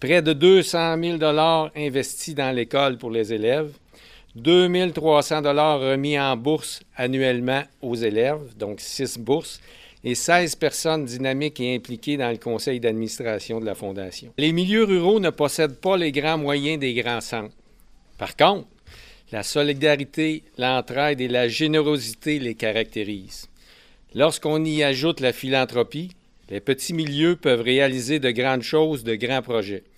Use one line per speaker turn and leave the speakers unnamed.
Près de 200 000 investis dans l'école pour les élèves, 2 300 remis en bourse annuellement aux élèves, donc 6 bourses, et 16 personnes dynamiques et impliquées dans le conseil d'administration de la Fondation. Les milieux ruraux ne possèdent pas les grands moyens des grands centres. Par contre, la solidarité, l'entraide et la générosité les caractérisent. Lorsqu'on y ajoute la philanthropie, les petits milieux peuvent réaliser de grandes choses, de grands projets.